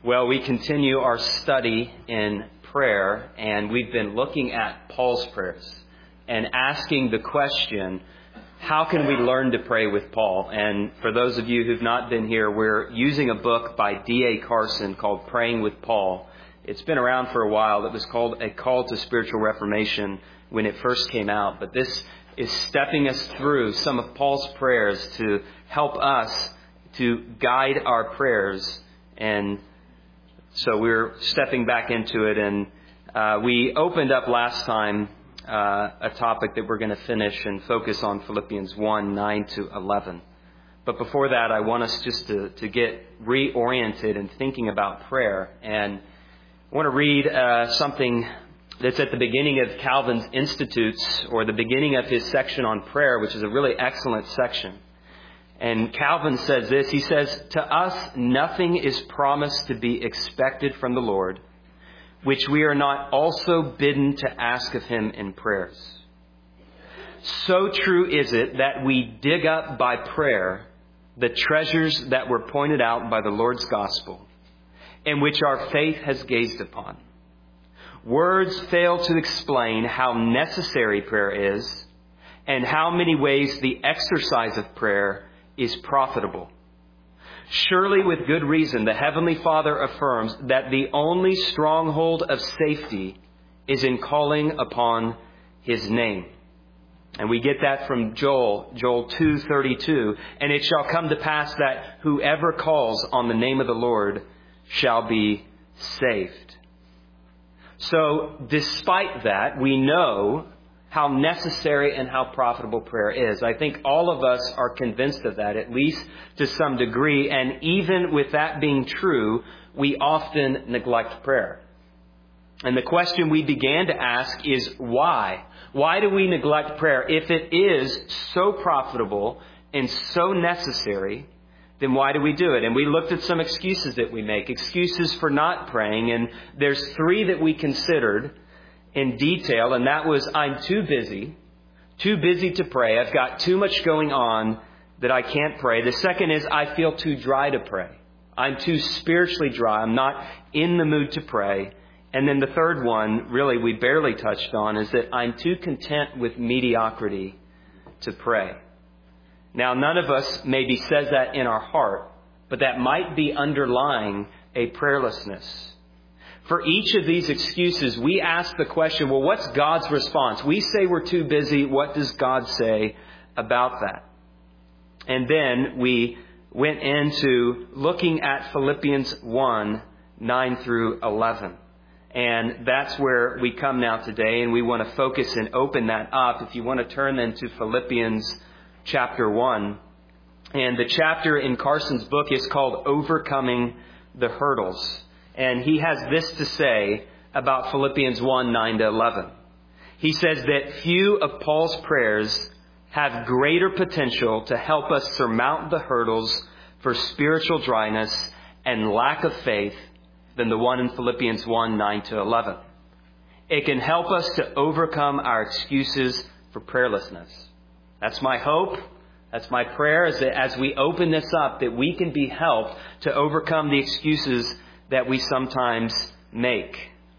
Well, we continue our study in prayer, and we've been looking at Paul's prayers and asking the question, how can we learn to pray with Paul? And for those of you who've not been here, we're using a book by D.A. Carson called Praying with Paul. It's been around for a while. It was called A Call to Spiritual Reformation when it first came out. But this is stepping us through some of Paul's prayers to help us to guide our prayers. And so we're stepping back into it. And we opened up last time a topic that we're going to finish and focus on Philippians 1, 9 to 11. But before that, I want us just to get reoriented in thinking about prayer. And I want to read something that's at the beginning of Calvin's Institutes, or the beginning of his section on prayer, which is a really excellent section. And Calvin says this, he says, "To us nothing is promised to be expected from the Lord, which we are not also bidden to ask of Him in prayers. So true is it that we dig up by prayer the treasures that were pointed out by the Lord's gospel, and which our faith has gazed upon. Words fail to explain how necessary prayer is, and how many ways the exercise of prayer is profitable. Surely with good reason the Heavenly Father affirms that the only stronghold of safety is in calling upon His name." And we get that from Joel 2:32. "And it shall come to pass that whoever calls on the name of the Lord shall be saved." So despite that, we know how necessary and how profitable prayer is. I think all of us are convinced of that, at least to some degree. And even with that being true, we often neglect prayer. And the question we began to ask is why? Why do we neglect prayer? If it is so profitable and so necessary, then why do we do it? And we looked at some excuses that we make, excuses for not praying. And there's three that we considered in detail, and that was, I'm too busy to pray. I've got too much going on that I can't pray. The second is, I feel too dry to pray. I'm too spiritually dry. I'm not in the mood to pray. And then the third one, really we barely touched on, is that I'm too content with mediocrity to pray. Now, none of us maybe says that in our heart, but that might be underlying a prayerlessness. For each of these excuses, we ask the question, well, what's God's response? We say we're too busy. What does God say about that? And then we went into looking at Philippians 1, 9 through 11. And that's where we come now today, and we want to focus and open that up. If you want to turn then to Philippians chapter 1. And the chapter in Carson's book is called Overcoming the Hurdles. And he has this to say about Philippians 1, 9 to 11. He says that few of Paul's prayers have greater potential to help us surmount the hurdles for spiritual dryness and lack of faith than the one in Philippians 1, 9 to 11. It can help us to overcome our excuses for prayerlessness. That's my hope. That's my prayer, is that as we open this up, that we can be helped to overcome the excuses that we sometimes make.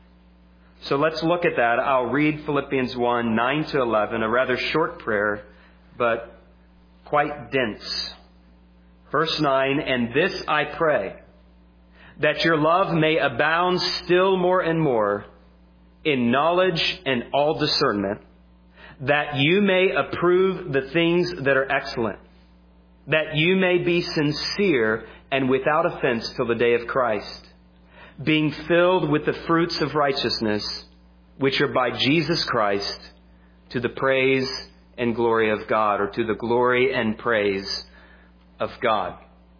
So let's look at that. I'll read Philippians 1, 9 to 11, a rather short prayer, but quite dense. Verse 9, "And this I pray, that your love may abound still more and more in knowledge and all discernment, that you may approve the things that are excellent, that you may be sincere and without offense till the day of Christ, being filled with the fruits of righteousness, which are by Jesus Christ, to the praise and glory of God," or to the glory and praise of God.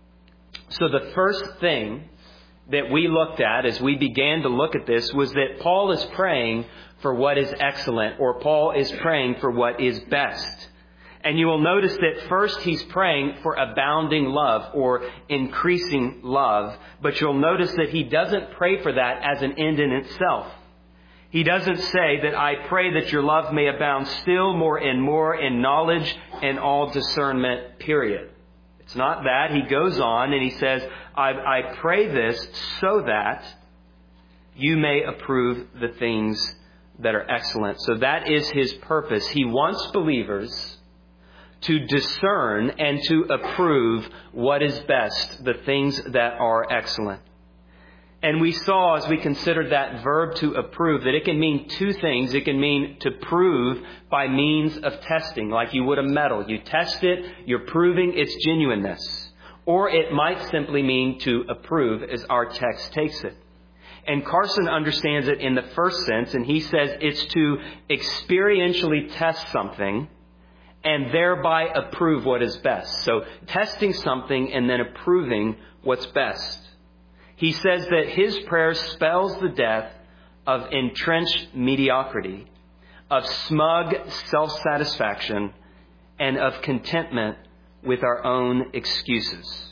So the first thing that we looked at as we began to look at this was that Paul is praying for what is excellent, or Paul is praying for what is best. And you will notice that first he's praying for abounding love or increasing love. But you'll notice that he doesn't pray for that as an end in itself. He doesn't say that I pray that your love may abound still more and more in knowledge and all discernment, period. It's not that. He goes on and he says, I pray this so that you may approve the things that are excellent. So that is his purpose. He wants believers to discern and to approve what is best, the things that are excellent. And we saw, as we considered that verb to approve, that it can mean two things. It can mean to prove by means of testing, like you would a metal. You test it, you're proving its genuineness. Or it might simply mean to approve, as our text takes it. And Carson understands it in the first sense, and he says it's to experientially test something and thereby approve what is best. So testing something and then approving what's best. He says that his prayer spells the death of entrenched mediocrity, of smug self-satisfaction, and of contentment with our own excuses.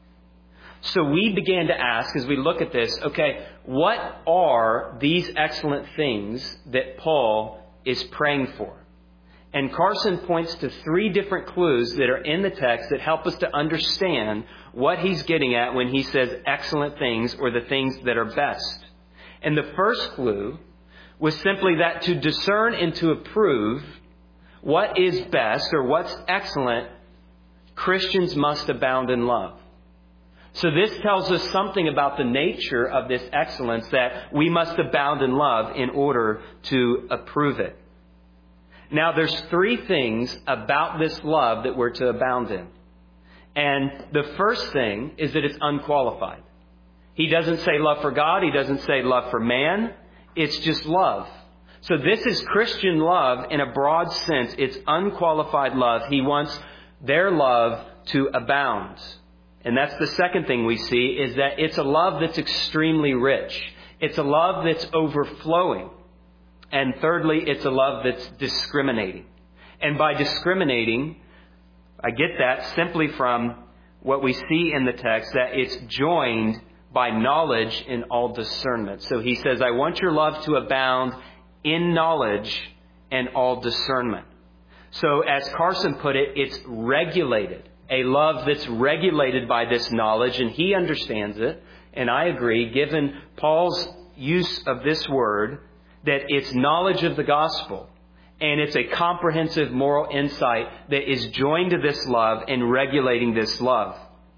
So we began to ask, as we look at this, okay, what are these excellent things that Paul is praying for? And Carson points to three different clues that are in the text that help us to understand what he's getting at when he says excellent things or the things that are best. And the first clue was simply that to discern and to approve what is best or what's excellent, Christians must abound in love. So this tells us something about the nature of this excellence, that we must abound in love in order to approve it. Now, there's three things about this love that we're to abound in. And the first thing is that it's unqualified. He doesn't say love for God. He doesn't say love for man. It's just love. So this is Christian love in a broad sense. It's unqualified love. He wants their love to abound. And that's the second thing we see, is that it's a love that's extremely rich. It's a love that's overflowing. And thirdly, it's a love that's discriminating. And by discriminating, I get that simply from what we see in the text, that it's joined by knowledge in all discernment. So he says, I want your love to abound in knowledge and all discernment. So as Carson put it, it's regulated. A love that's regulated by this knowledge, and he understands it. And I agree, given Paul's use of this word, that it's knowledge of the gospel, and it's a comprehensive moral insight that is joined to this love and regulating this love.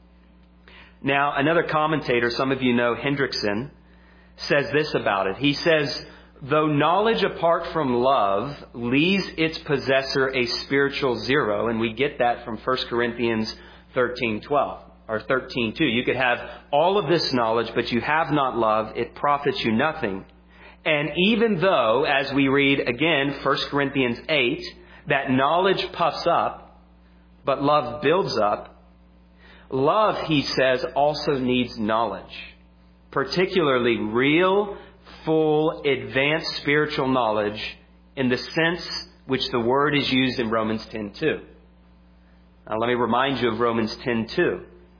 Now, another commentator, some of you know Hendrickson, says this about it. He says, though knowledge apart from love leaves its possessor a spiritual zero, and we get that from 1 Corinthians 13:12 or 13:2. You could have all of this knowledge, but you have not love, it profits you nothing. And even though, as we read again, 1 Corinthians 8, that knowledge puffs up, but love builds up, love, he says, also needs knowledge, particularly real, full, advanced spiritual knowledge in the sense which the word is used in Romans 10:2. Now let me remind you of Romans 10:2.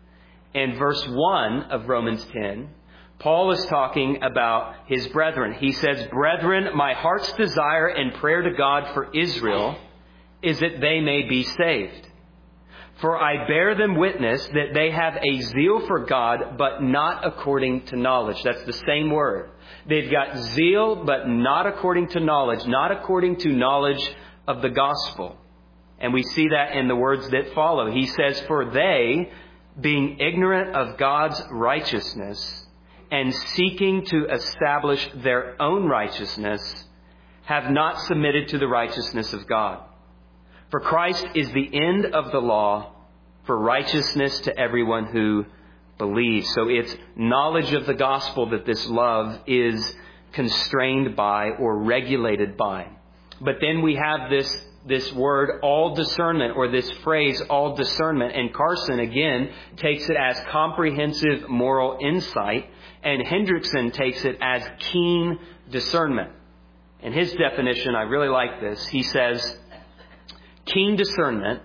In verse 1 of Romans 10, Paul is talking about his brethren. He says, brethren, my heart's desire and prayer to God for Israel is that they may be saved. For I bear them witness that they have a zeal for God, but not according to knowledge. That's the same word. They've got zeal, but not according to knowledge, not according to knowledge of the gospel. And we see that in the words that follow. He says, for they, being ignorant of God's righteousness, and seeking to establish their own righteousness, have not submitted to the righteousness of God. For Christ is the end of the law for righteousness to everyone who believes. So it's knowledge of the gospel that this love is constrained by or regulated by. But then we have this word, all discernment, or this phrase, all discernment. And Carson, again, takes it as comprehensive moral insight. And Hendrickson takes it as keen discernment. In his definition, I really like this. He says, keen discernment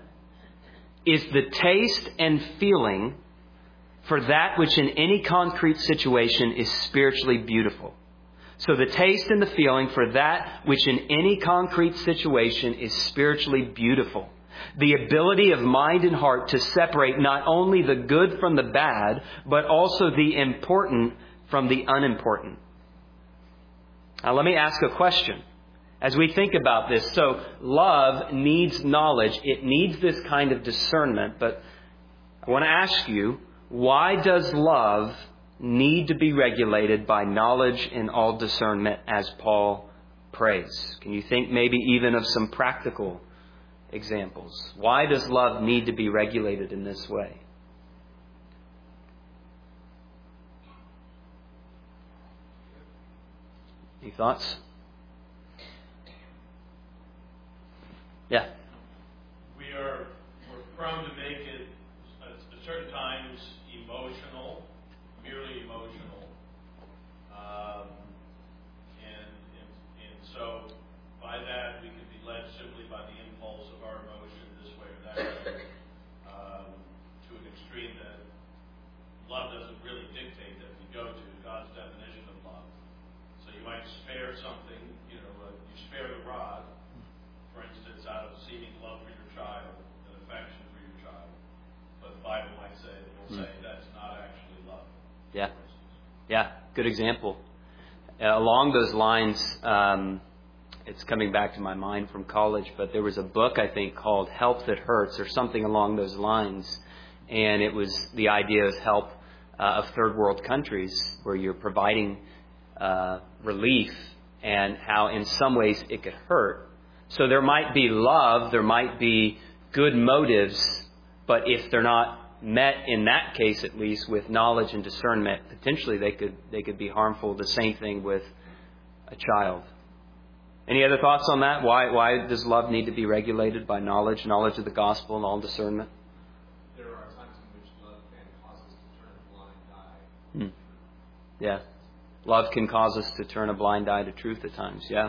is the taste and feeling for that which in any concrete situation is spiritually beautiful. So the taste and the feeling for that which in any concrete situation is spiritually beautiful. The ability of mind and heart to separate not only the good from the bad, but also the important from the unimportant. Now let me ask a question. As we think about this, so love needs knowledge. It needs this kind of discernment. But I want to ask you, why does love need to be regulated by knowledge and all discernment as Paul prays? Can you think maybe even of some practical examples? Why does love need to be regulated in this way? Any thoughts? Yeah. We're prone to make it at certain times emotional, merely emotional, and so by that we can be led simply by the impulse of our emotion this way or that way, to an extreme that love doesn't really dictate that we go to God's definition of love. So you might spare something, you spare the rod, for instance, out of seeming love for your child, an affection for your child. But the Bible might say, that's not actually love. Yeah. Yeah, good example. Along those lines, it's coming back to my mind from college, but there was a book, I think, called Help That Hurts or something along those lines. And it was the idea of help of third world countries where you're providing relief and how in some ways it could hurt. So there might be love, there might be good motives, but if they're not met, in that case at least, with knowledge and discernment, potentially they could be harmful. The same thing with a child. Any other thoughts on that? Why does love need to be regulated by knowledge of the gospel and all discernment? There are times in which love can cause us to turn a blind eye. Yeah. Love can cause us to turn a blind eye to truth at times. Yeah.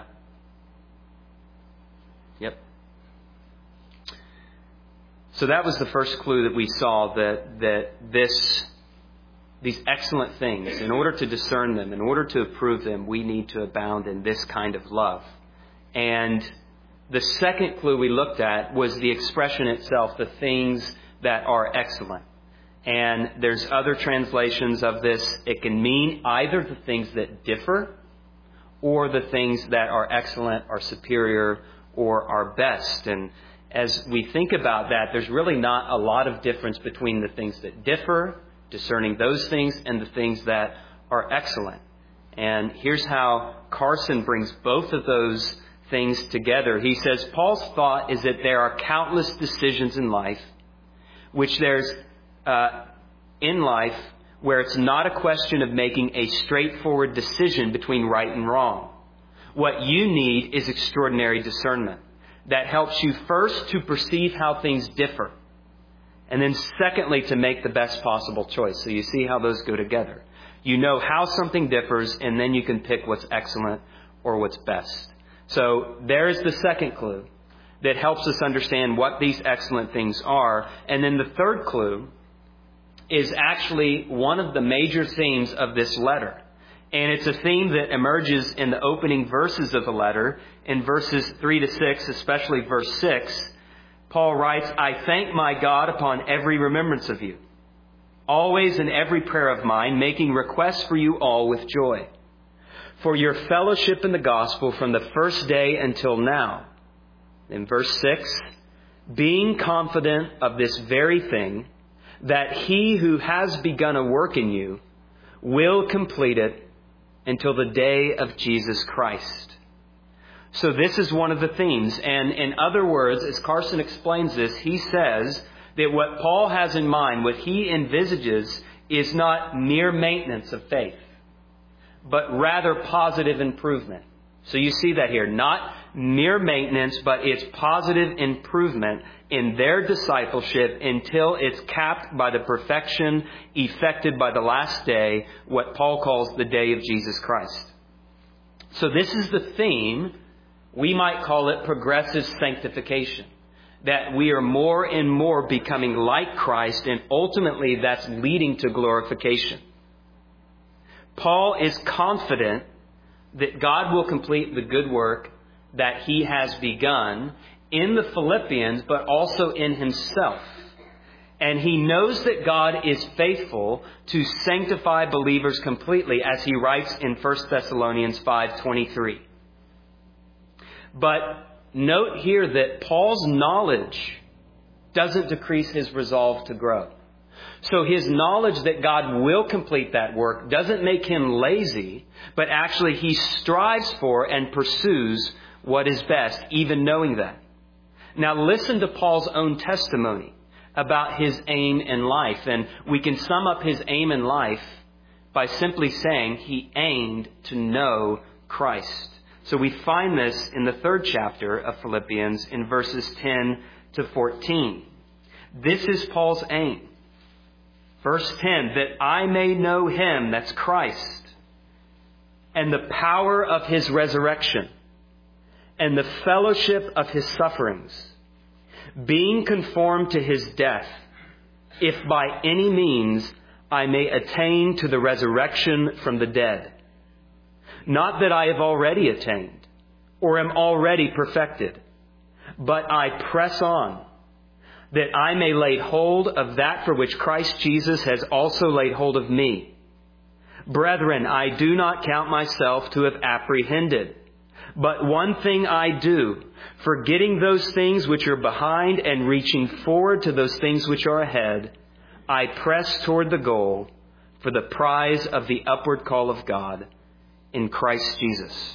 Yep. So that was the first clue that we saw, that these excellent things, in order to discern them, in order to approve them, we need to abound in this kind of love. And the second clue we looked at was the expression itself, the things that are excellent. And there's other translations of this. It can mean either the things that differ or the things that are excellent, are superior, or are best. And as we think about that, there's really not a lot of difference between the things that differ, discerning those things, and the things that are excellent. And here's how Carson brings both of those things together. He says, Paul's thought is that there are countless decisions in life, which there's in life where it's not a question of making a straightforward decision between right and wrong. What you need is extraordinary discernment that helps you first to perceive how things differ, and then secondly to make the best possible choice. So you see how those go together. You know how something differs, and then you can pick what's excellent or what's best. So there's the second clue that helps us understand what these excellent things are. And then the third clue is actually one of the major themes of this letter. And it's a theme that emerges in the opening verses of the letter. In verses 3 to 6, especially verse 6, Paul writes, I thank my God upon every remembrance of you, always in every prayer of mine, making requests for you all with joy, for your fellowship in the gospel from the first day until now. In verse 6, being confident of this very thing, that he who has begun a work in you will complete it until the day of Jesus Christ. So this is one of the themes. And in other words, as Carson explains this, he says that what Paul has in mind, what he envisages, is not mere maintenance of faith, but rather positive improvement. So you see that here. Not mere maintenance, but it's positive improvement in their discipleship until it's capped by the perfection effected by the last day, what Paul calls the day of Jesus Christ. So this is the theme. We might call it progressive sanctification. That we are more and more becoming like Christ, and ultimately that's leading to glorification. Paul is confident that God will complete the good work that he has begun, in the Philippians, but also in himself. And he knows that God is faithful to sanctify believers completely, as he writes in 1 Thessalonians 5:23. But note here that Paul's knowledge doesn't decrease his resolve to grow. So his knowledge that God will complete that work doesn't make him lazy, but actually he strives for and pursues what is best, even knowing that. Now listen to Paul's own testimony about his aim in life. And we can sum up his aim in life by simply saying he aimed to know Christ. So we find this in the 3rd chapter of Philippians in verses 10 to 14. This is Paul's aim. Verse 10, that I may know him, that's Christ, and the power of his resurrection, and the fellowship of his sufferings, being conformed to his death, if by any means I may attain to the resurrection from the dead. Not that I have already attained, or am already perfected, but I press on, that I may lay hold of that for which Christ Jesus has also laid hold of me. Brethren, I do not count myself to have apprehended. But one thing I do, forgetting those things which are behind and reaching forward to those things which are ahead, I press toward the goal for the prize of the upward call of God in Christ Jesus.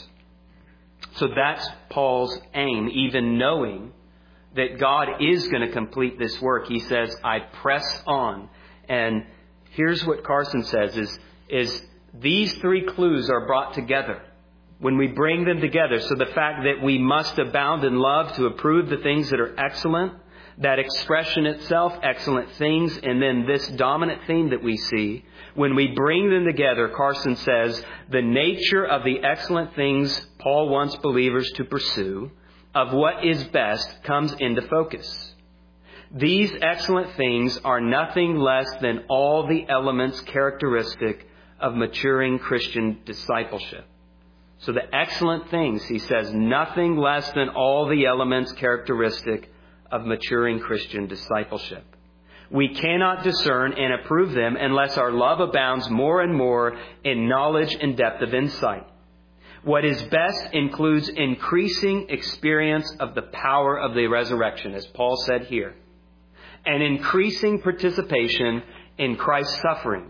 So that's Paul's aim, even knowing that God is going to complete this work. He says, I press on. And here's what Carson says is these 3 clues are brought together when we bring them together. So the fact that we must abound in love to approve the things that are excellent, that expression itself, excellent things, and then this dominant theme that we see, when we bring them together, Carson says, the nature of the excellent things Paul wants believers to pursue, of what is best, comes into focus. These excellent things are nothing less than all the elements characteristic of maturing Christian discipleship. So the excellent things, he says, nothing less than all the elements characteristic of maturing Christian discipleship. We cannot discern and approve them unless our love abounds more and more in knowledge and depth of insight. What is best includes increasing experience of the power of the resurrection, as Paul said here, and increasing participation in Christ's sufferings.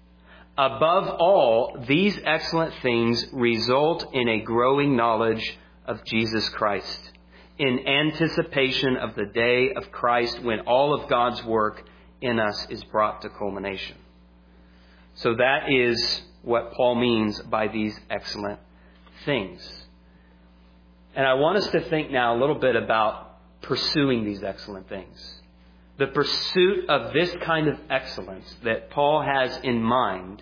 Above all, these excellent things result in a growing knowledge of Jesus Christ, in anticipation of the day of Christ when all of God's work in us is brought to culmination. So that is what Paul means by these excellent things. And I want us to think now a little bit about pursuing these excellent things. The pursuit of this kind of excellence that Paul has in mind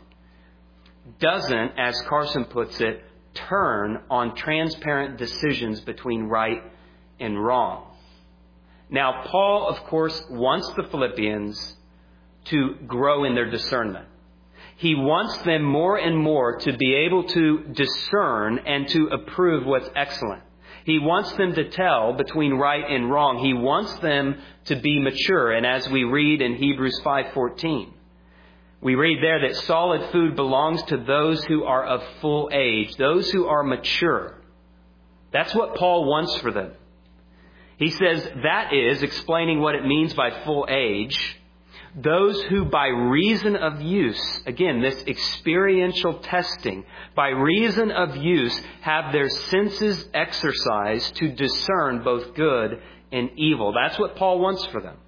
doesn't, as Carson puts it, turn on transparent decisions between right and wrong. Now, Paul, of course, wants the Philippians to grow in their discernment. He wants them more and more to be able to discern and to approve what's excellent. He wants them to tell between right and wrong. He wants them to be mature. And as we read in Hebrews 5:14, we read there that solid food belongs to those who are of full age, those who are mature. That's what Paul wants for them. He says that is, explaining what it means by full age, those who by reason of use, again, this experiential testing, by reason of use have their senses exercised to discern both good and evil. That's what Paul wants for them.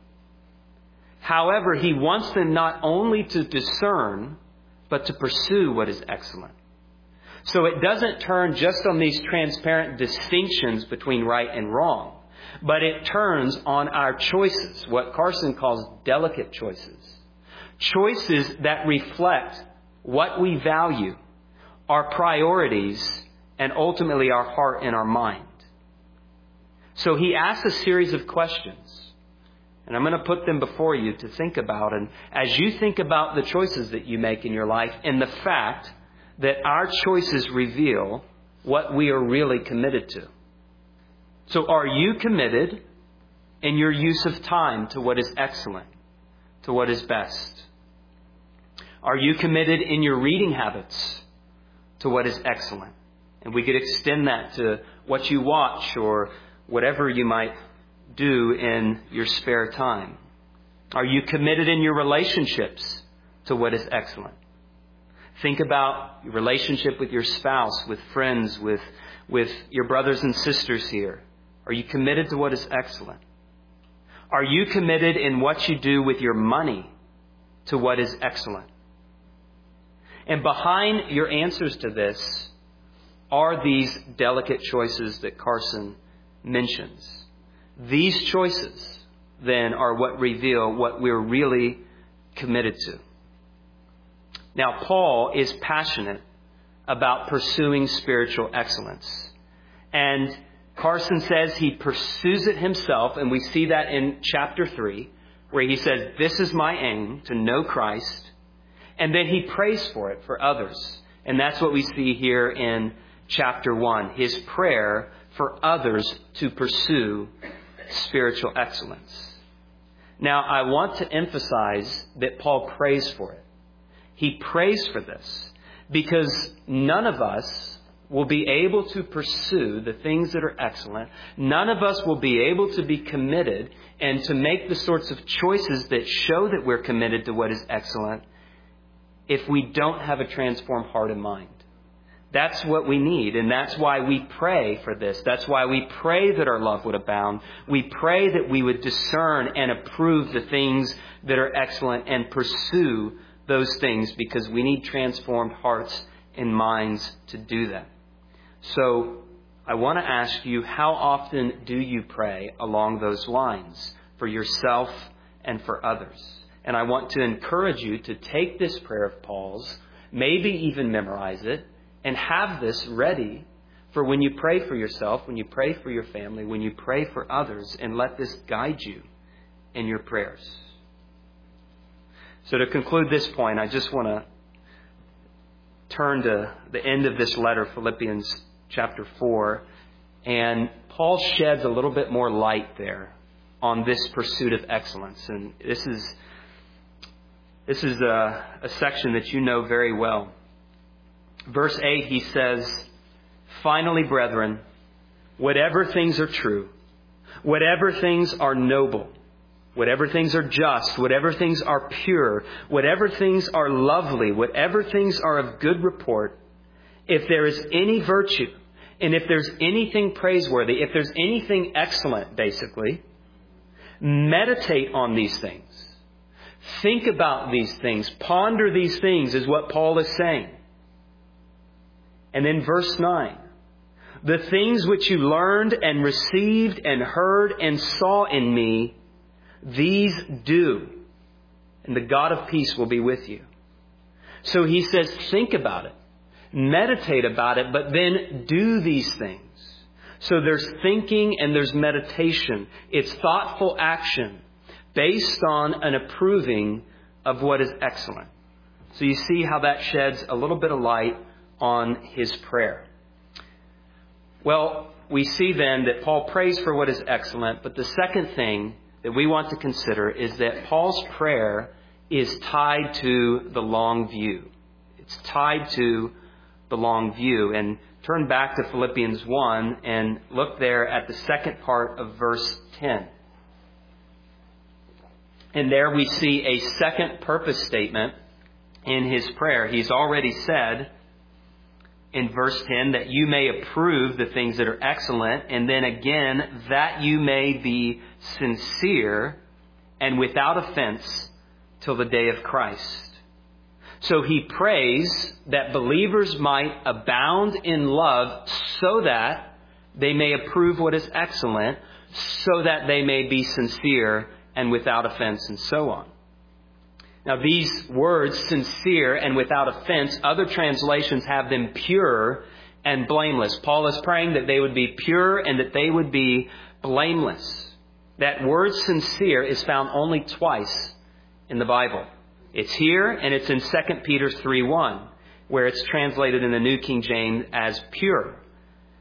However, he wants them not only to discern, but to pursue what is excellent. So it doesn't turn just on these transparent distinctions between right and wrong, but it turns on our choices, what Carson calls delicate choices. Choices that reflect what we value, our priorities, and ultimately our heart and our mind. So he asks a series of questions, and I'm going to put them before you to think about. And as you think about the choices that you make in your life and the fact that our choices reveal what we are really committed to. So are you committed in your use of time to what is excellent, to what is best? Are you committed in your reading habits to what is excellent? And we could extend that to what you watch or whatever you might do in your spare time. Are you committed in your relationships to what is excellent? Think about your relationship with your spouse, with friends, with your brothers and sisters here. Are you committed to what is excellent? Are you committed in what you do with your money to what is excellent? And behind your answers to this are these delicate choices that Carson mentions. These choices, then, are what reveal what we're really committed to. Now, Paul is passionate about pursuing spiritual excellence. And Carson says he pursues it himself, and we see that in chapter 3, where he says, this is my aim, to know Christ. And then he prays for it for others. And that's what we see here in chapter 1, his prayer for others to pursue spiritual excellence. Now, I want to emphasize that Paul prays for it. He prays for this because none of us will be able to pursue the things that are excellent. None of us will be able to be committed and to make the sorts of choices that show that we're committed to what is excellent if we don't have a transformed heart and mind. That's what we need, and that's why we pray for this. That's why we pray that our love would abound. We pray that we would discern and approve the things that are excellent and pursue those things, because we need transformed hearts and minds to do that. So I want to ask you, how often do you pray along those lines for yourself and for others? And I want to encourage you to take this prayer of Paul's, maybe even memorize it, and have this ready for when you pray for yourself, when you pray for your family, when you pray for others, and let this guide you in your prayers. So to conclude this point, I just want to turn to the end of this letter, Philippians chapter 4, and Paul sheds a little bit more light there on this pursuit of excellence. And this is a section that you know very well. Verse 8, he says, finally, brethren, whatever things are true, whatever things are noble, whatever things are just, whatever things are pure, whatever things are lovely, whatever things are of good report, if there is any virtue, and if there's anything praiseworthy, if there's anything excellent, basically, meditate on these things. Think about these things. Ponder these things is what Paul is saying. And then verse 9. The things which you learned and received and heard and saw in me, these do, and the God of peace will be with you. So he says, think about it. Meditate about it, but then do these things. So there's thinking and there's meditation. It's thoughtful action based on an approving of what is excellent. So you see how that sheds a little bit of light on his prayer. Well, we see then that Paul prays for what is excellent, but the second thing that we want to consider is that Paul's prayer is tied to the long view. It's tied to the long view. And turn back to Philippians 1 and look there at the second part of verse 10. And there we see a second purpose statement in his prayer. He's already said in verse 10 that you may approve the things that are excellent, and then again that you may be sincere and without offense till the day of Christ. So he prays that believers might abound in love so that they may approve what is excellent, so that they may be sincere and without offense, and so on. Now these words, sincere and without offense, other translations have them pure and blameless. Paul is praying that they would be pure and that they would be blameless. That word sincere is found only twice in the Bible. It's here and it's in 2 Peter 3:1, where it's translated in the New King James as pure.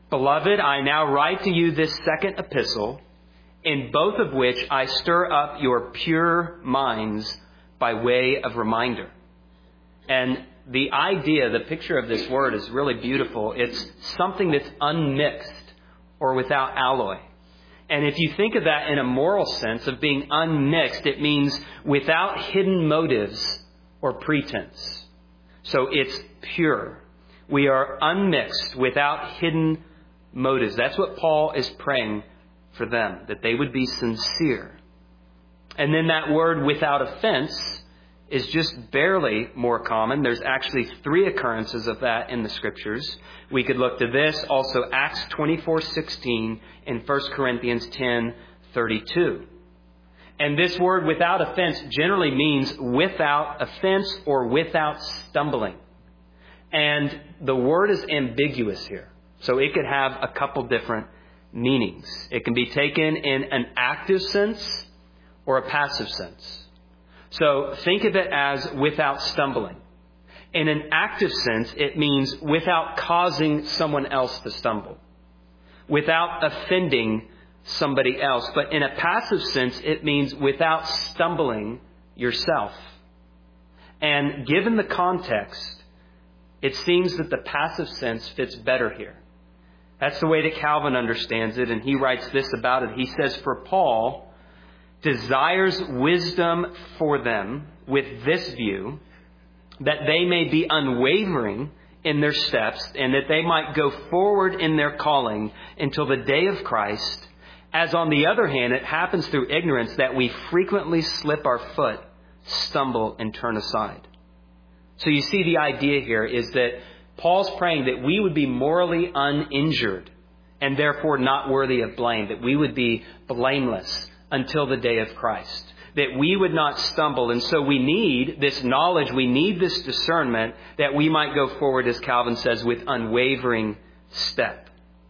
Beloved, I now write to you this second epistle, in both of which I stir up your pure minds by way of reminder. And the idea, the picture of this word is really beautiful. It's something that's unmixed or without alloy. And if you think of that in a moral sense of being unmixed, it means without hidden motives or pretense. So it's pure. We are unmixed without hidden motives. That's what Paul is praying for them, that they would be sincere. And then that word without offense is just barely more common. There's actually 3 occurrences of that in the Scriptures. We could look to this, also Acts 24:16 and 1 Corinthians 10:32. And this word without offense generally means without offense or without stumbling. And the word is ambiguous here. So it could have a couple different meanings. It can be taken in an active sense or a passive sense. So think of it as without stumbling. In an active sense, it means without causing someone else to stumble, without offending somebody else. But in a passive sense, it means without stumbling yourself. And given the context, it seems that the passive sense fits better here. That's the way that Calvin understands it, and he writes this about it. He says, for Paul desires wisdom for them with this view, that they may be unwavering in their steps, and that they might go forward in their calling until the day of Christ. As on the other hand, it happens through ignorance that we frequently slip our foot, stumble, and turn aside. So you see, the idea here is that Paul's praying that we would be morally uninjured and therefore not worthy of blame, that we would be blameless until the day of Christ, that we would not stumble. And so we need this knowledge, we need this discernment that we might go forward, as Calvin says, with unwavering step.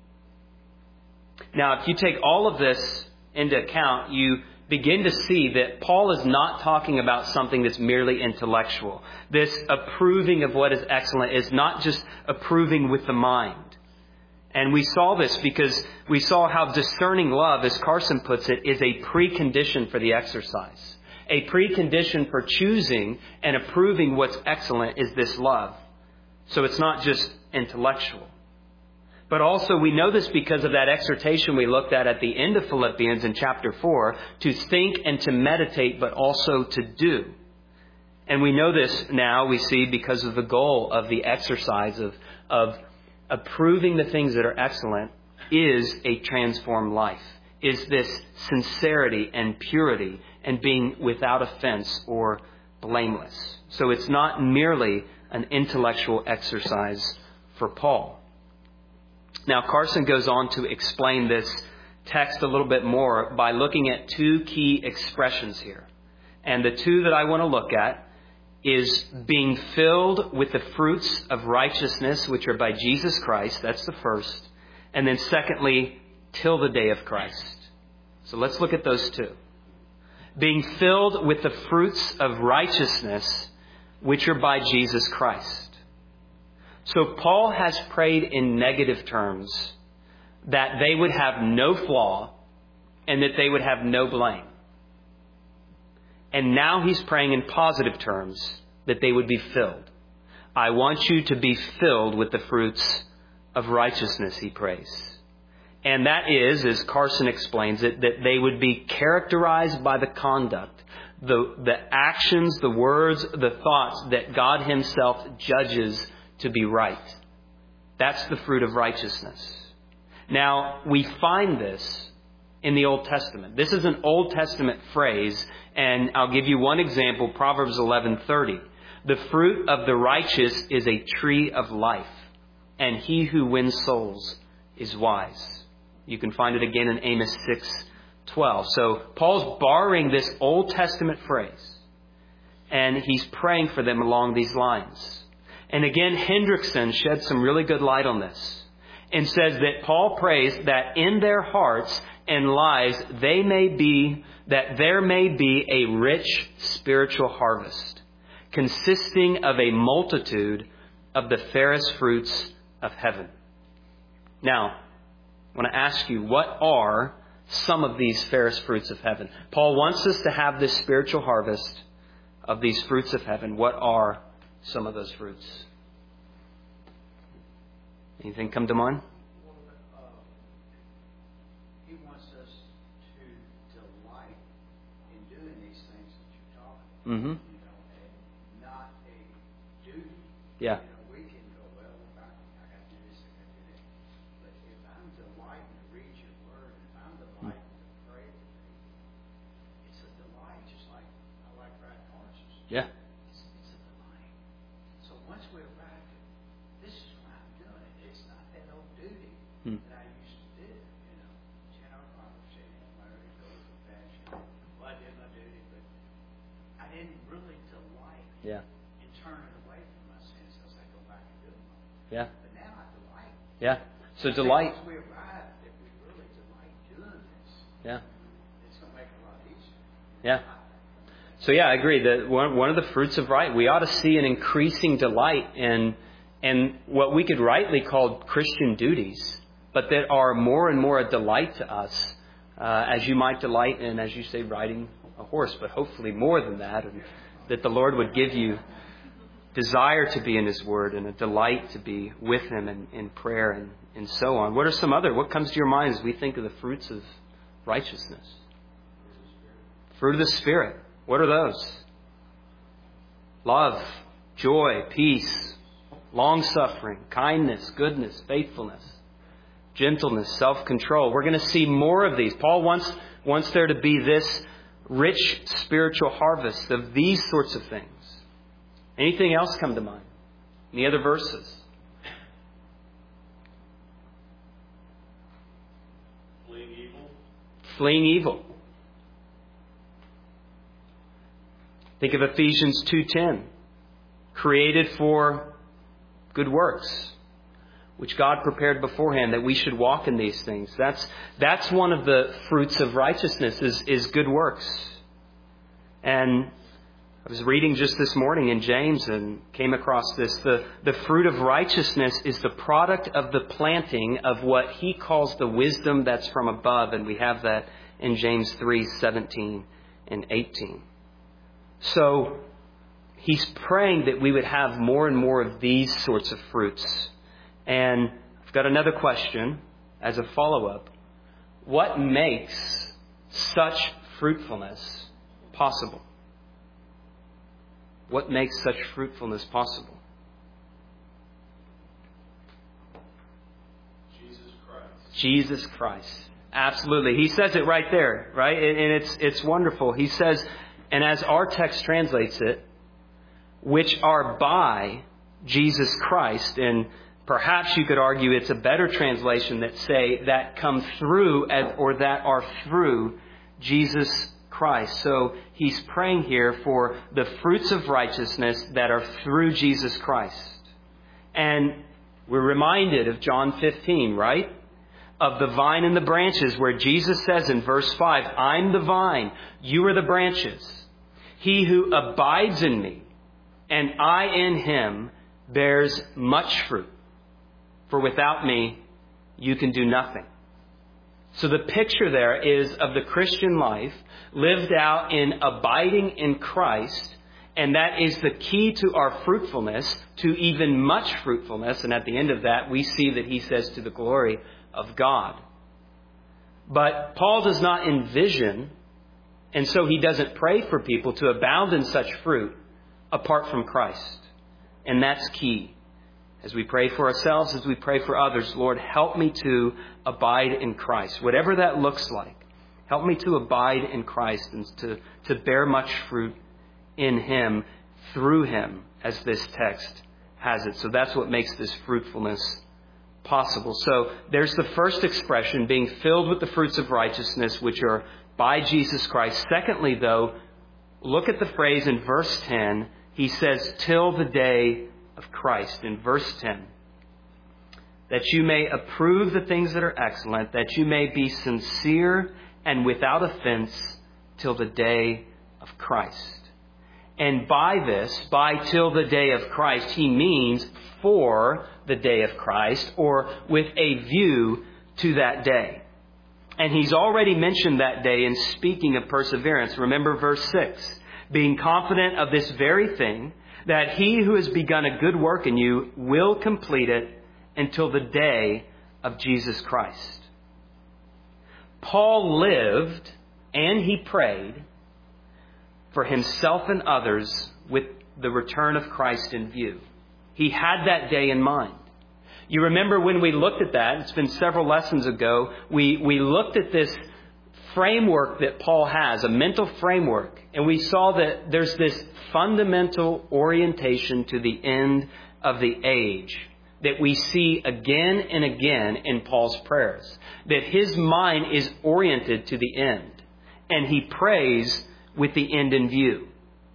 Now, if you take all of this into account, you begin to see that Paul is not talking about something that's merely intellectual. This approving of what is excellent is not just approving with the mind. And we saw this because we saw how discerning love, as Carson puts it, is a precondition for the exercise. A precondition for choosing and approving what's excellent is this love. So it's not just intellectual. But also we know this because of that exhortation we looked at the end of Philippians in chapter 4, to think and to meditate, but also to do. And we know this now, we see, because of the goal of the exercise of approving the things that are excellent is a transformed life, is this sincerity and purity and being without offense or blameless. So it's not merely an intellectual exercise for Paul. Now, Carson goes on to explain this text a little bit more by looking at 2 key expressions here. And the 2 that I want to look at is being filled with the fruits of righteousness, which are by Jesus Christ. That's the first. And then secondly, till the day of Christ. So let's look at those 2. Being filled with the fruits of righteousness, which are by Jesus Christ. So Paul has prayed in negative terms that they would have no flaw and that they would have no blame. And now he's praying in positive terms that they would be filled. I want you to be filled with the fruits of righteousness, he prays. And that is, as Carson explains it, that they would be characterized by the conduct, the actions, the words, the thoughts that God himself judges to be right. That's the fruit of righteousness. Now, we find this in the Old Testament. This is an Old Testament phrase, and I'll give you one example, Proverbs 11:30. The fruit of the righteous is a tree of life, and he who wins souls is wise. You can find it again in Amos 6:12. So Paul's borrowing this Old Testament phrase, and he's praying for them along these lines. And again, Hendrickson sheds some really good light on this and says that Paul prays that in their hearts and lives there may be a rich spiritual harvest consisting of a multitude of the fairest fruits of heaven. Now, I want to ask you, what are some of these fairest fruits of heaven? Paul wants us to have this spiritual harvest of these fruits of heaven. What are some of those fruits? Anything come to mind? He wants us to delight in doing these things that you're talking about. Mm-hmm. And not a duty. Yeah. We can go, well, I got to do this, I got to do that. But if I'm delighting to read your word, if I'm delighting to pray with you, it's a delight, just like I like riding horses. Yeah. It's a delight. So once we arrive at, this is why I'm doing it. It's not that old duty that I used to do. 10 hour conversation, Larry, go to fashion. Well, I did my duty, but I didn't really delight in turning away from my sins as I go back and do them. Yeah. But now I delight. Yeah. So delight. Once we arrive, if we really delight doing this, Yeah. it's going to make it a lot easier. Yeah. So yeah, I agree that one of the fruits of right, we ought to see an increasing delight in what we could rightly call Christian duties, but that are more and more a delight to us, as you might delight in, as you say, riding a horse, but hopefully more than that, and that the Lord would give you desire to be in His Word and a delight to be with Him in prayer and so on. What are some other? What comes to your mind as we think of the fruits of righteousness? Fruit of the Spirit. What are those? Love, joy, peace, long-suffering, kindness, goodness, faithfulness, gentleness, self-control. We're going to see more of these. Paul wants there to be this rich spiritual harvest of these sorts of things. Anything else come to mind? Any other verses? Fleeing evil. Fleeing evil. Think of Ephesians 2:10. Created for good works, which God prepared beforehand that we should walk in these things. That's one of the fruits of righteousness is good works. And I was reading just this morning in James and came across this. The fruit of righteousness is the product of the planting of what he calls the wisdom that's from above. And we have that in James 3:17 and 18. So he's praying that we would have more and more of these sorts of fruits. And I've got another question as a follow-up. What makes such fruitfulness possible? What makes such fruitfulness possible? Jesus Christ. Jesus Christ. Absolutely. He says it right there, right? And it's wonderful. He says, and as our text translates it, which are by Jesus Christ. And perhaps you could argue it's a better translation that say that come through or that are through Jesus Christ. So he's praying here for the fruits of righteousness that are through Jesus Christ. And we're reminded of John 15, right? Of the vine and the branches, where Jesus says in verse 5, I'm the vine, you are the branches. He who abides in me and I in him bears much fruit. For without me, you can do nothing. So the picture there is of the Christian life lived out in abiding in Christ. And that is the key to our fruitfulness, to even much fruitfulness. And at the end of that, we see that he says to the glory of God. But Paul does not envision, and so he doesn't pray for people to abound in such fruit apart from Christ. And that's key. As we pray for ourselves, as we pray for others, Lord, help me to abide in Christ. Whatever that looks like, help me to abide in Christ and to bear much fruit in Him, through Him, as this text has it. So that's what makes this fruitfulness possible. So there's the first expression, being filled with the fruits of righteousness, which are by Jesus Christ. Secondly, though, look at the phrase in verse 10. He says, till the day of Christ. In verse 10, that you may approve the things that are excellent, that you may be sincere and without offense till the day of Christ. And by this, by till the day of Christ, he means for the day of Christ, or with a view to that day. And he's already mentioned that day in speaking of perseverance. Remember verse 6. Being confident of this very thing, that he who has begun a good work in you will complete it until the day of Jesus Christ. Paul lived and he prayed for himself and others with the return of Christ in view. He had that day in mind. You remember when we looked at that, it's been several lessons ago, we looked at this framework that Paul has, a mental framework, and we saw that there's this fundamental orientation to the end of the age that we see again and again in Paul's prayers. That his mind is oriented to the end, and he prays with the end in view.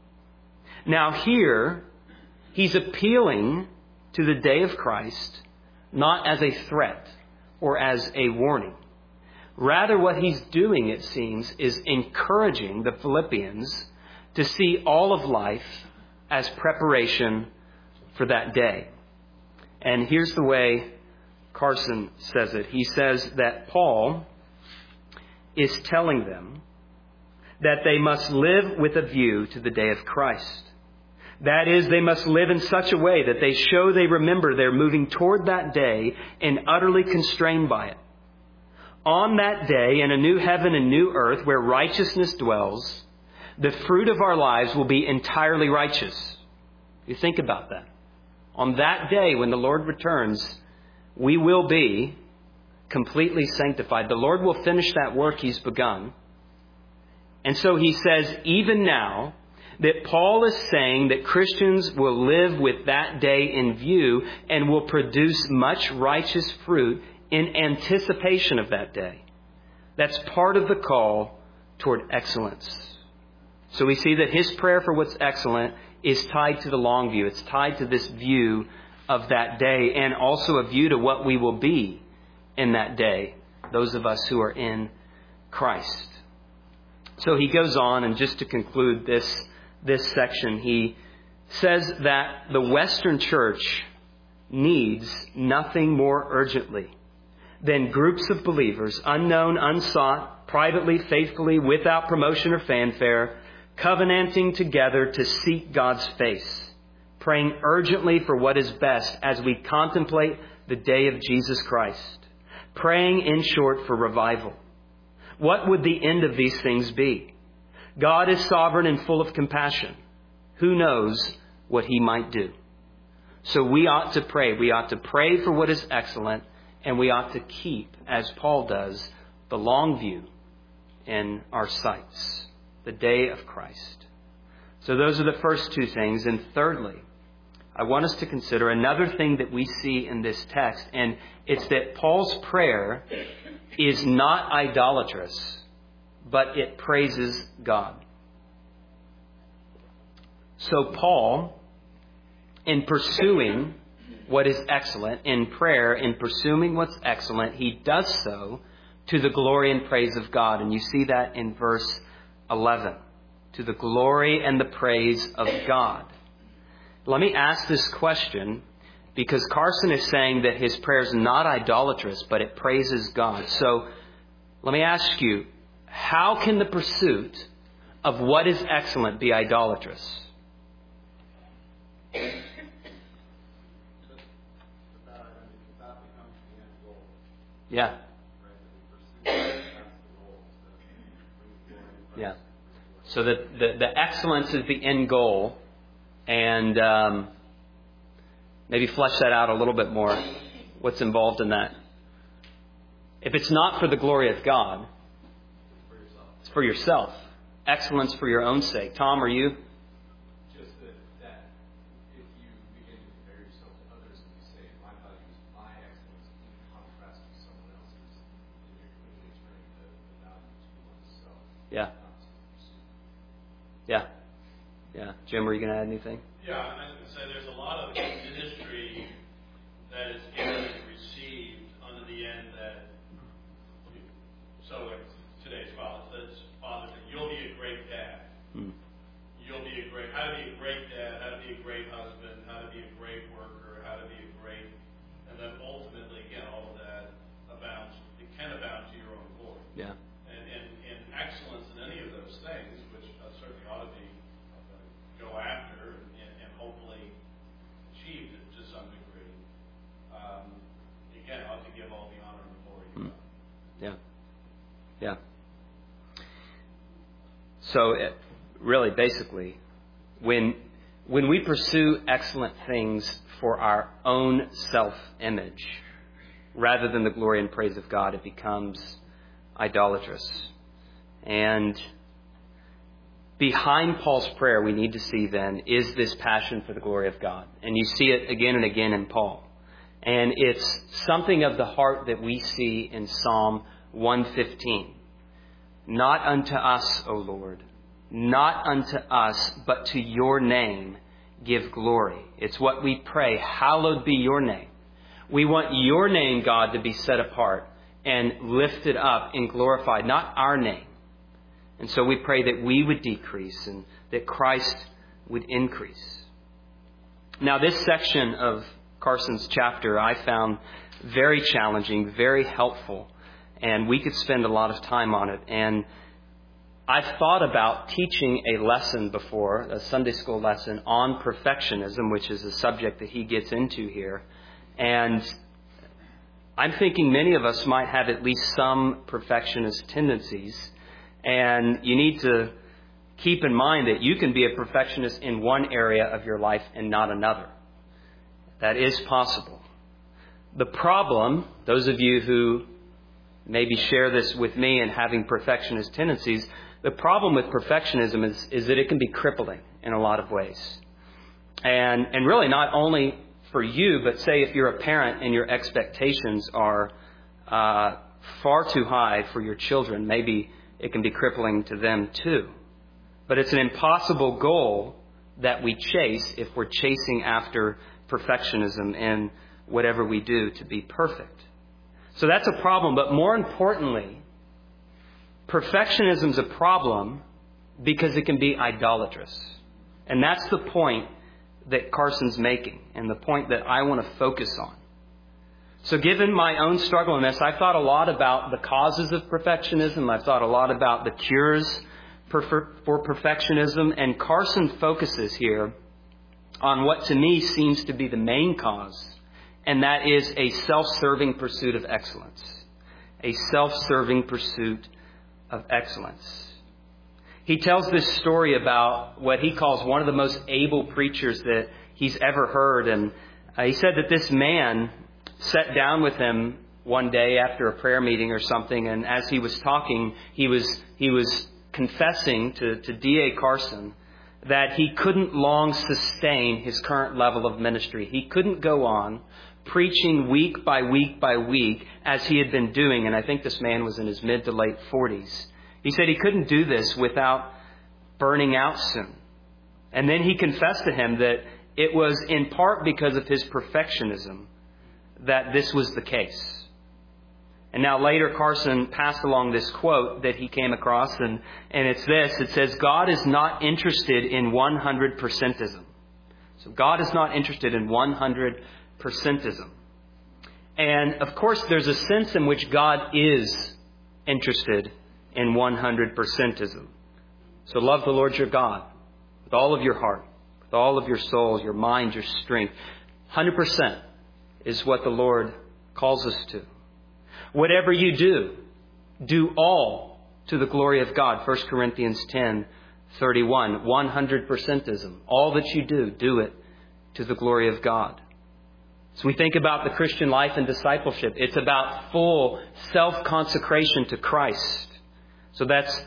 Now here, he's appealing to the day of Christ, not as a threat or as a warning. Rather, what he's doing, it seems, is encouraging the Philippians to see all of life as preparation for that day. And here's the way Carson says it. He says that Paul is telling them that they must live with a view to the day of Christ. That is, they must live in such a way that they show they remember they're moving toward that day and utterly constrained by it. On that day, in a new heaven and new earth where righteousness dwells, the fruit of our lives will be entirely righteous. You think about that. On that day, when the Lord returns, we will be completely sanctified. The Lord will finish that work He's begun. And so He says, even now, that Paul is saying that Christians will live with that day in view and will produce much righteous fruit in anticipation of that day. That's part of the call toward excellence. So we see that his prayer for what's excellent is tied to the long view. It's tied to this view of that day, and also a view to what we will be in that day, those of us who are in Christ. So he goes on, and just to conclude this section, he says that the Western church needs nothing more urgently than groups of believers, unknown, unsought, privately, faithfully, without promotion or fanfare, covenanting together to seek God's face, praying urgently for what is best as we contemplate the day of Jesus Christ, praying, in short, for revival. What would the end of these things be? God is sovereign and full of compassion. Who knows what He might do? So we ought to pray. We ought to pray for what is excellent, and we ought to keep, as Paul does, the long view in our sights, the day of Christ. So those are the first two things. And thirdly, I want us to consider another thing that we see in this text, and it's that Paul's prayer is not idolatrous, but it praises God. So Paul, in pursuing what is excellent, in prayer, in pursuing what's excellent, he does so to the glory and praise of God. And you see that in verse 11. To the glory and the praise of God. Let me ask this question, because Carson is saying that his prayer is not idolatrous, but it praises God. So let me ask you, how can the pursuit of what is excellent be idolatrous? Yeah. Yeah. So the excellence is the end goal. And maybe flesh that out a little bit more. What's involved in that? If it's not for the glory of God, it's for yourself. Excellence for your own sake. Tom, are you? Just that if you begin to compare yourself to others and you say, my value is my excellence in contrast to someone else's, then you're clearly turning the value to oneself. Yeah. Yeah. Yeah. Jim, are you going to add anything? Yeah, I was going to say there's a lot of ministry that is given and received under the end that, so today's father says, you'll be a great dad. You'll be how to be a great dad, how to be a great husband, how to be a great worker, how to be a great, and then ultimately, again, all of that abounds can abound to your own glory. Yeah. And excellence in any of those things, which certainly ought to be go after and hopefully achieved to some degree, again, ought to give all the honor and glory to God. Yeah. Yeah. So, really, basically, when we pursue excellent things for our own self-image, rather than the glory and praise of God, it becomes idolatrous. And behind Paul's prayer, we need to see then, is this passion for the glory of God. And you see it again and again in Paul. And it's something of the heart that we see in Psalm 115. Not unto us, O Lord, not unto us, but to your name give glory. It's what we pray. Hallowed be your name. We want your name, God, to be set apart and lifted up and glorified, not our name. And so we pray that we would decrease and that Christ would increase. Now, this section of Carson's chapter I found very challenging, very helpful, and we could spend a lot of time on it. And I've thought about teaching a lesson before, a Sunday school lesson on perfectionism, which is a subject that he gets into here. And I'm thinking many of us might have at least some perfectionist tendencies. And you need to keep in mind that you can be a perfectionist in one area of your life and not another. That is possible. The problem, those of you who maybe share this with me and having perfectionist tendencies, the problem with perfectionism is that it can be crippling in a lot of ways. And really not only for you, but say if you're a parent and your expectations are far too high for your children, maybe it can be crippling to them too. But it's an impossible goal that we chase if we're chasing after perfectionism in whatever we do to be perfect. So that's a problem. But more importantly, perfectionism's a problem because it can be idolatrous. And that's the point that Carson's making and the point that I want to focus on. So given my own struggle in this, I've thought a lot about the causes of perfectionism. I've thought a lot about the cures for perfectionism. And Carson focuses here on what to me seems to be the main cause, and that is a self-serving pursuit of excellence. A self-serving pursuit of excellence. He tells this story about what he calls one of the most able preachers that he's ever heard. And he said that this man sat down with him one day after a prayer meeting or something. And as he was talking, he was confessing to D.A. Carson that he couldn't long sustain his current level of ministry. He couldn't go on preaching week by week by week as he had been doing. And I think this man was in his mid to late 40s. He said he couldn't do this without burning out soon. And then he confessed to him that it was in part because of his perfectionism that this was the case. And now later Carson passed along this quote that he came across, and it's this. It says, God is not interested in 100%ism. So God is not interested in 100%ism. And of course there's a sense in which God is interested in 100%ism. So love the Lord your God with all of your heart, with all of your soul, your mind, your strength. 100% is what the Lord calls us to. Whatever you do, do all to the glory of God. 1 Corinthians 10:31. 100%ism. All that you do it to the glory of God. So we think about the Christian life and discipleship. It's about full self-consecration to Christ. So that's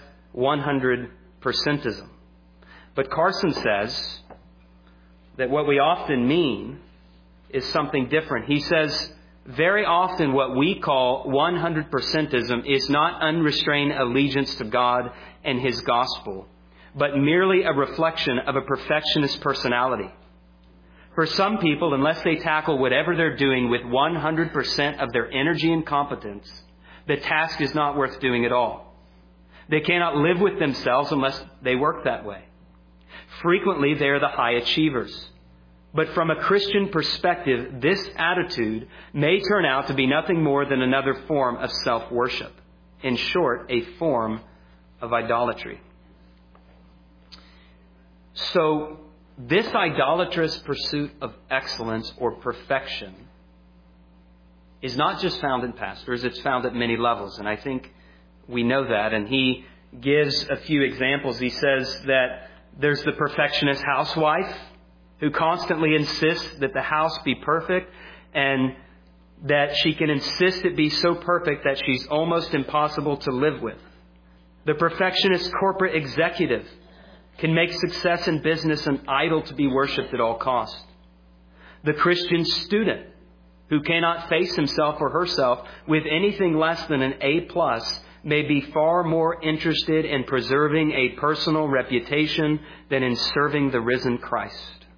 100%ism. But Carson says that what we often mean is something different. He says very often what we call 100%ism is not unrestrained allegiance to God and His gospel, but merely a reflection of a perfectionist personality. For some people, unless they tackle whatever they're doing with 100% of their energy and competence, the task is not worth doing at all. They cannot live with themselves unless they work that way. Frequently, they are the high achievers. But from a Christian perspective, this attitude may turn out to be nothing more than another form of self-worship. In short, a form of idolatry. So, this idolatrous pursuit of excellence or perfection is not just found in pastors, it's found at many levels. And I think we know that. And he gives a few examples. He says that there's the perfectionist housewife who constantly insists that the house be perfect and that she can insist it be so perfect that she's almost impossible to live with. The perfectionist corporate executive can make success in business an idol to be worshipped at all costs. The Christian student who cannot face himself or herself with anything less than an A+ may be far more interested in preserving a personal reputation than in serving the risen Christ.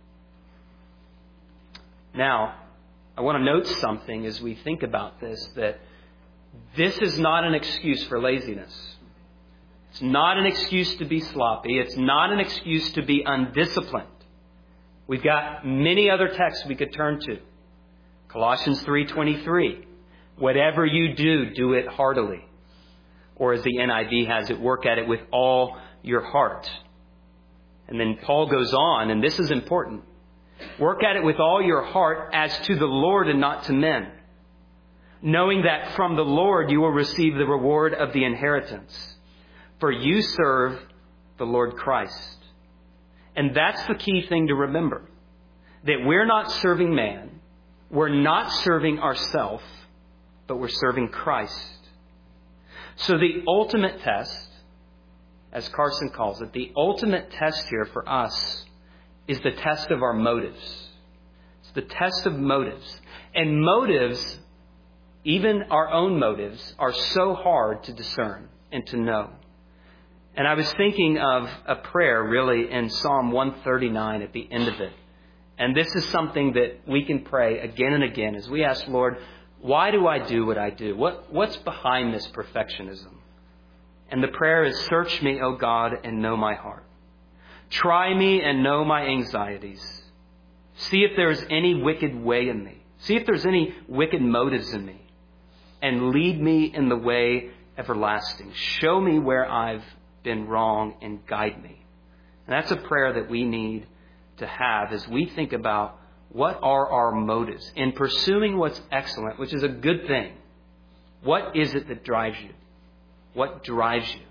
Now, I want to note something as we think about this, that this is not an excuse for laziness. It's not an excuse to be sloppy. It's not an excuse to be undisciplined. We've got many other texts we could turn to. Colossians 3:23. Whatever you do, do it heartily. Or as the NIV has it, work at it with all your heart. And then Paul goes on, and this is important. Work at it with all your heart as to the Lord and not to men, knowing that from the Lord you will receive the reward of the inheritance. For you serve the Lord Christ. And that's the key thing to remember. That we're not serving man. We're not serving ourselves, but we're serving Christ. So the ultimate test, as Carson calls it, the ultimate test here for us is the test of our motives. It's the test of motives. And motives, even our own motives, are so hard to discern and to know. And I was thinking of a prayer really in Psalm 139 at the end of it. And this is something that we can pray again and again as we ask, Lord, why do I do what I do? What's behind this perfectionism? And the prayer is, search me, O God, and know my heart. Try me and know my anxieties. See if there's any wicked way in me. See if there's any wicked motives in me. And lead me in the way everlasting. Show me where I've been wrong and guide me. And that's a prayer that we need to have as we think about what are our motives in pursuing what's excellent, which is a good thing. What is it that drives you? What drives you?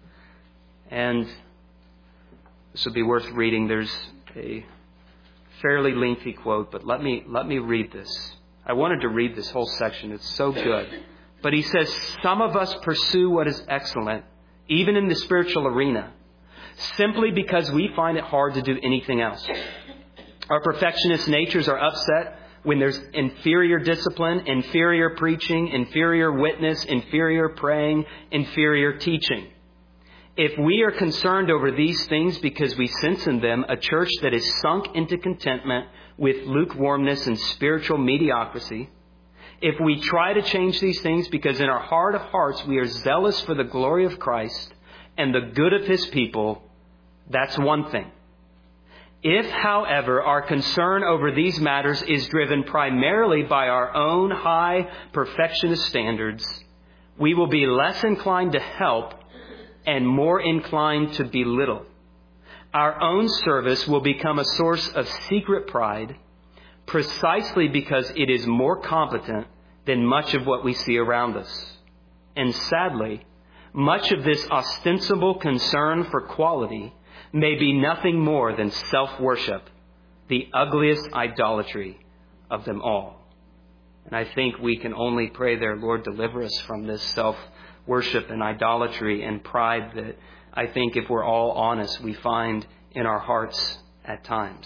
And this would be worth reading. There's a fairly lengthy quote, but let me read this. I wanted to read this whole section. It's so good. But he says, some of us pursue what is excellent, even in the spiritual arena, simply because we find it hard to do anything else. Our perfectionist natures are upset when there's inferior discipline, inferior preaching, inferior witness, inferior praying, inferior teaching. If we are concerned over these things because we sense in them a church that is sunk into contentment with lukewarmness and spiritual mediocrity, if we try to change these things because in our heart of hearts we are zealous for the glory of Christ and the good of His people, that's one thing. If, however, our concern over these matters is driven primarily by our own high perfectionist standards, we will be less inclined to help and more inclined to belittle. Our own service will become a source of secret pride precisely because it is more competent than much of what we see around us. And sadly, much of this ostensible concern for quality may be nothing more than self-worship, the ugliest idolatry of them all. And I think we can only pray there, Lord, deliver us from this self-worship and idolatry and pride that I think if we're all honest, we find in our hearts at times.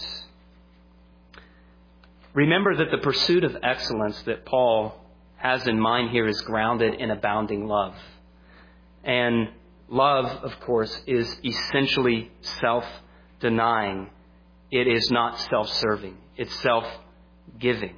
Remember that the pursuit of excellence that Paul has in mind here is grounded in abounding love. And love, of course, is essentially self-denying. It is not self-serving. It's self-giving.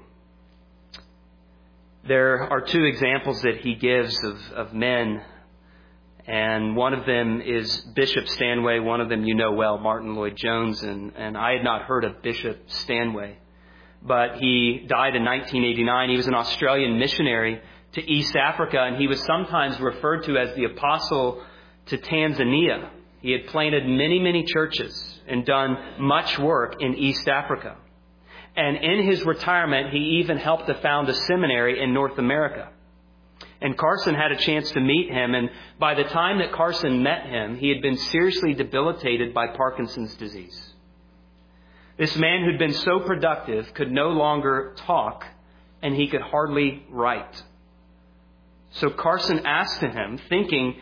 There are two examples that he gives of men. And one of them is Bishop Stanway. One of them you know well, Martin Lloyd-Jones. And I had not heard of Bishop Stanway. but he died in 1989. He was an Australian missionary to East Africa, and he was sometimes referred to as the apostle to Tanzania. He had planted many, many churches and done much work in East Africa. And in his retirement, he even helped to found a seminary in North America. And Carson had a chance to meet him, and by the time that Carson met him, he had been seriously debilitated by Parkinson's disease. This man who'd been so productive could no longer talk, and he could hardly write. So Carson asked him, thinking,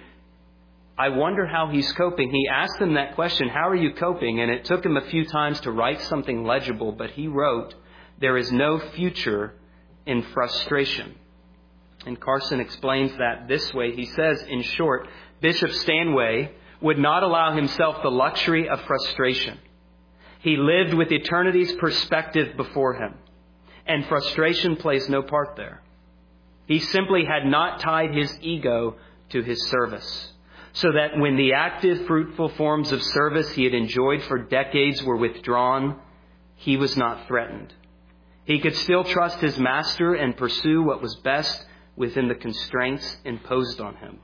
I wonder how he's coping. He asked him that question, how are you coping? And it took him a few times to write something legible, but he wrote, there is no future in frustration. And Carson explains that this way. He says, in short, Bishop Stanway would not allow himself the luxury of frustration. He lived with eternity's perspective before him, and frustration plays no part there. He simply had not tied his ego to his service, so that when the active, fruitful forms of service he had enjoyed for decades were withdrawn, he was not threatened. He could still trust his master and pursue what was best within the constraints imposed on him.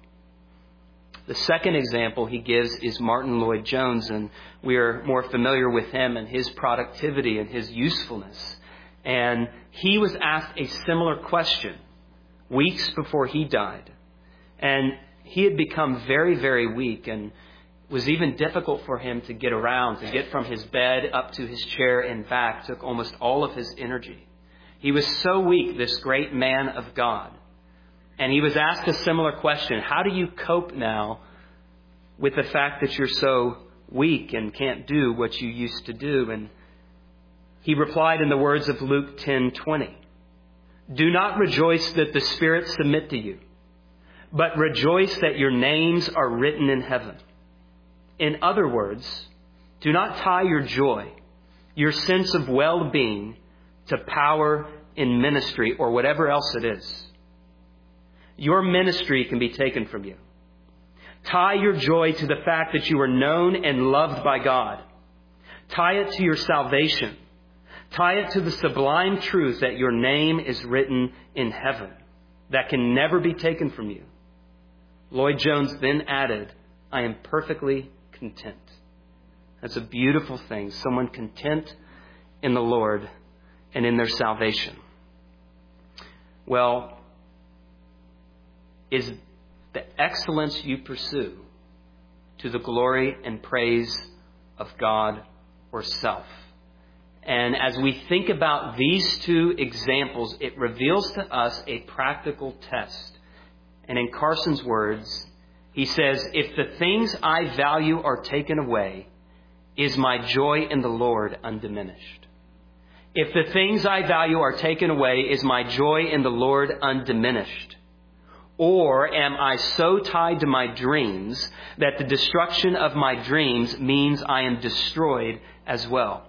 The second example he gives is Martin Lloyd-Jones, and we are more familiar with him and his productivity and his usefulness. And he was asked a similar question weeks before he died. And he had become very, very weak, and it was even difficult for him to get around, to get from his bed up to his chair and back. It took almost all of his energy. He was so weak, this great man of God. And he was asked a similar question. How do you cope now with the fact that you're so weak and can't do what you used to do? And he replied in the words of Luke 10:20. Do not rejoice that the spirits submit to you, but rejoice that your names are written in heaven. In other words, do not tie your joy, your sense of well-being, to power in ministry or whatever else it is. Your ministry can be taken from you. Tie your joy to the fact that you are known and loved by God. Tie it to your salvation. Tie it to the sublime truth that your name is written in heaven. That can never be taken from you. Lloyd-Jones then added, I am perfectly content. That's a beautiful thing. Someone content in the Lord and in their salvation. Well, is the excellence you pursue to the glory and praise of God or self? And as we think about these two examples, it reveals to us a practical test. And in Carson's words, he says, if the things I value are taken away, is my joy in the Lord undiminished? If the things I value are taken away, is my joy in the Lord undiminished? Or am I so tied to my dreams that the destruction of my dreams means I am destroyed as well?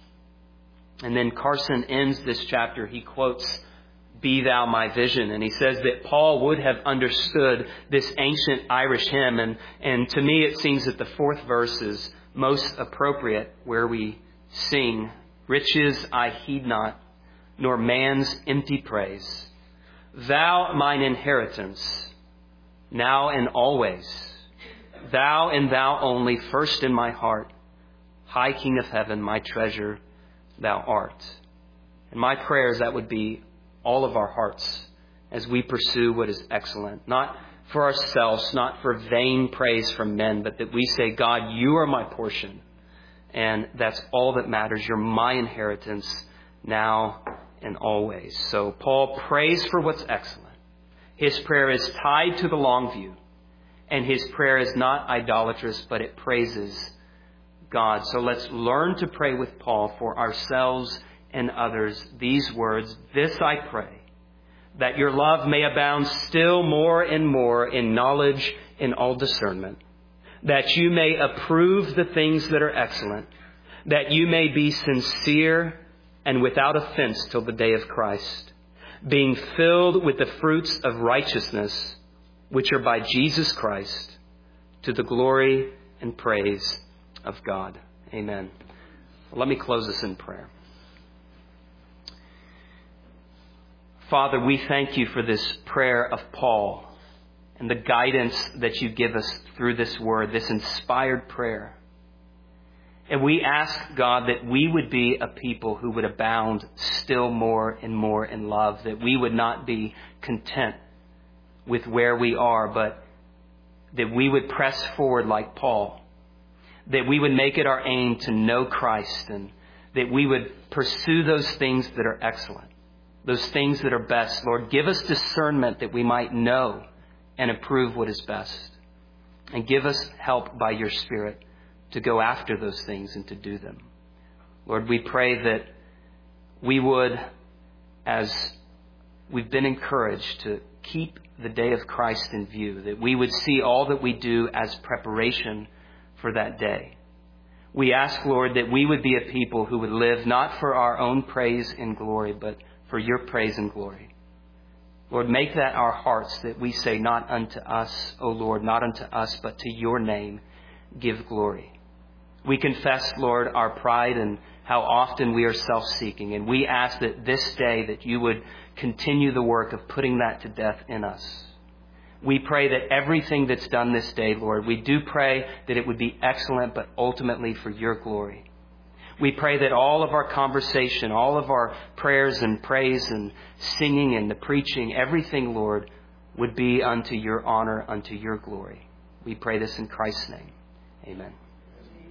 And then Carson ends this chapter. He quotes, Be thou my vision. And he says that Paul would have understood this ancient Irish hymn. And to me, it seems that the fourth verse is most appropriate, where we sing, Riches I heed not, nor man's empty praise. Thou mine inheritance, now and always. Thou and thou only, first in my heart. High King of heaven, my treasure, thou art. And my prayer is that would be all of our hearts as we pursue what is excellent. Not for ourselves, not for vain praise from men, but that we say, God, you are my portion. And that's all that matters. You're my inheritance now and always. So Paul prays for what's excellent. His prayer is tied to the long view. And his prayer is not idolatrous, but it praises God. So let's learn to pray with Paul for ourselves and others these words. This I pray, that your love may abound still more and more in knowledge and all discernment, that you may approve the things that are excellent, that you may be sincere and without offense till the day of Christ, being filled with the fruits of righteousness, which are by Jesus Christ, to the glory and praise of God. Amen. Well, let me close this in prayer. Father, we thank you for this prayer of Paul and the guidance that you give us through this word, this inspired prayer. And we ask, God, that we would be a people who would abound still more and more in love, that we would not be content with where we are, but that we would press forward like Paul, that we would make it our aim to know Christ, and that we would pursue those things that are excellent, those things that are best. Lord, give us discernment that we might know and approve what is best. And give us help by your Spirit to go after those things and to do them. Lord, we pray that we would, as we've been encouraged to keep the day of Christ in view, that we would see all that we do as preparation for that day. We ask, Lord, that we would be a people who would live not for our own praise and glory, but for your praise and glory. Lord, make that our hearts, that we say, not unto us, O Lord, not unto us, but to your name give glory. We confess, Lord, our pride and how often we are self-seeking. And we ask that this day that you would continue the work of putting that to death in us. We pray that everything that's done this day, Lord, we do pray that it would be excellent, but ultimately for your glory. We pray that all of our conversation, all of our prayers and praise and singing and the preaching, everything, Lord, would be unto your honor, unto your glory. We pray this in Christ's name. Amen.